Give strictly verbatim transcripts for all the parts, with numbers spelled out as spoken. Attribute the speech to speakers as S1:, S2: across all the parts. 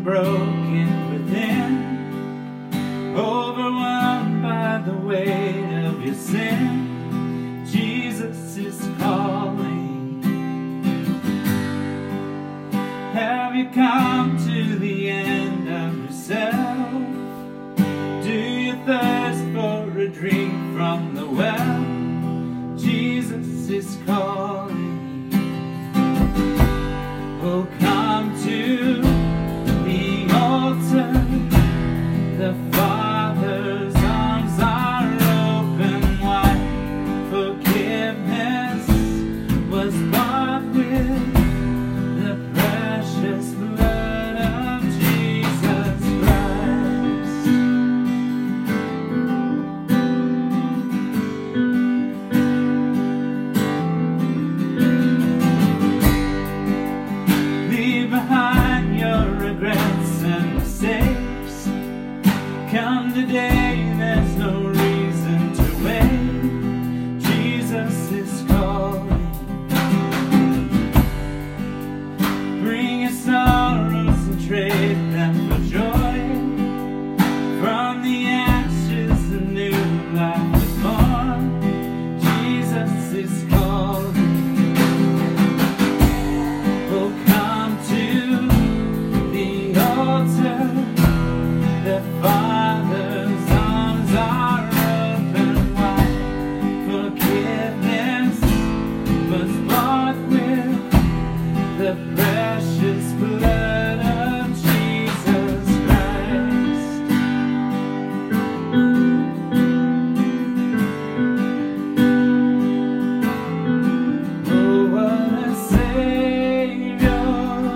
S1: broken within, overwhelmed by the weight of your sin. Jesus is calling. Have you come to the end of yourself? Do you thirst for a drink from the well? Jesus is calling. Oh, come to the altar. The Father's arms are open wide. Forgiveness was bought with the precious blood of Jesus Christ. Leave behind your regrets and mistakes. Come today, there's no reason to wait. Jesus is calling. Bring your sorrows and trade them for joy. From the ashes a new life is born. Jesus is calling. Oh, come to the altar. The Father's arms are open wide. Forgiveness was bought with the precious blood of Jesus Christ. Oh, what a Savior!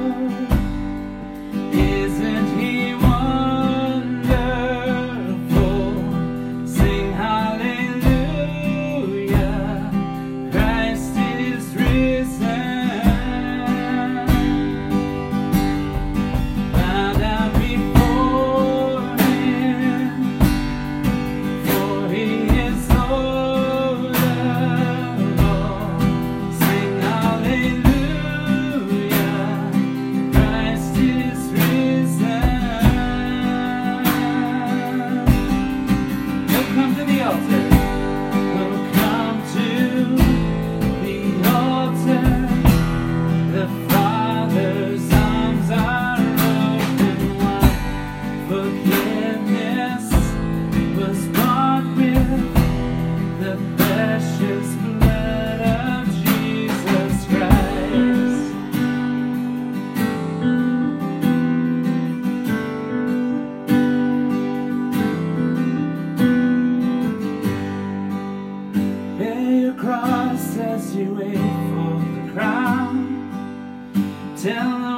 S1: Isn't He wonderful? Sing hallelujah, Christ is risen. Bow down before Him, for He is Lord of all. Sing hallelujah, Christ is risen. Oh, come to the altar. Oh, come to the altar. The Father's arms are open wide. Forgiveness was bought with the precious blood of Jesus Christ. Bear your cross as you wait for the crown. Tell the